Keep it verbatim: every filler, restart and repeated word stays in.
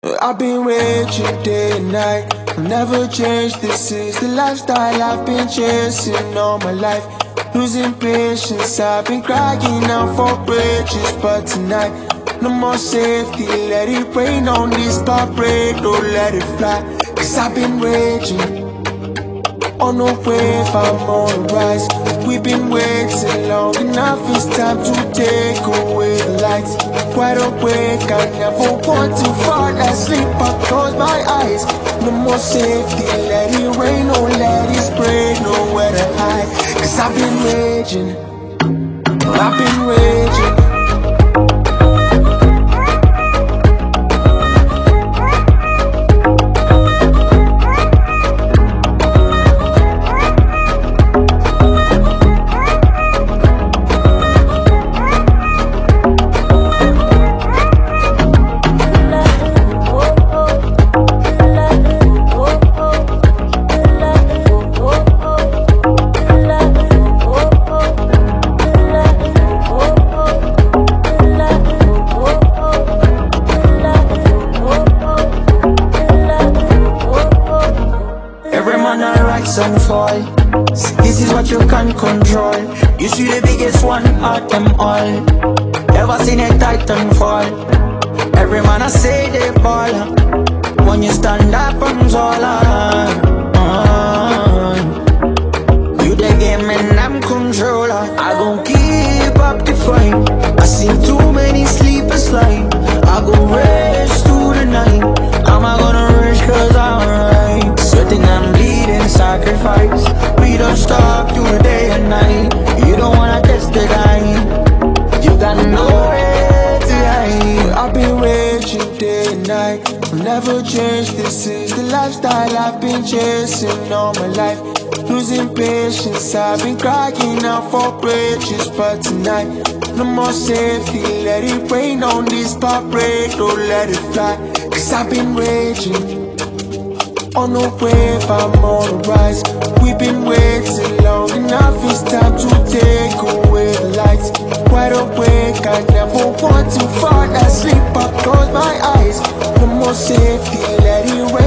I've been raging day and night, I'll never change. This is the lifestyle I've been chasing all my life. Losing patience, I've been crying out for bridges, but tonight, no more safety. Let it rain on this heartbreak, don't let it fly. Cause I've been raging on a wave, I'm on the rise. We've been waiting long enough, it's time to take away the lights. Wide awake, I never want to fall asleep, I close my eyes. No more safety, let it rain, oh let it spray, nowhere to hide. Cause I've been raging, I've been raging. And fall. This is what you can control. You see the biggest one out them all. Ever seen a titan fall? Every man I say they ball. When you stand up and all uh, you the game and I'm controller. I gon' keep up the fight. I seen too many sleepers lying. I gon' race through the night. I'm not gonna rush cause I'm right. Certain I'm bleeding, sacrifice. We don't stop through the day and night. You don't wanna test the line. You got nowhere to hide. I've been raging day and night, I'll never change. This is the lifestyle I've been chasing all my life. Losing patience, I've been crying out for bridges, but tonight, no more safety. Let it rain on this heartbreak, don't let it fly. Cause I've been raging on a wave, I'm on the rise. We've been waiting long enough, it's time to take away the lights. Wide awake, I never want to fall asleep, I close my eyes. No more safety, let it rain.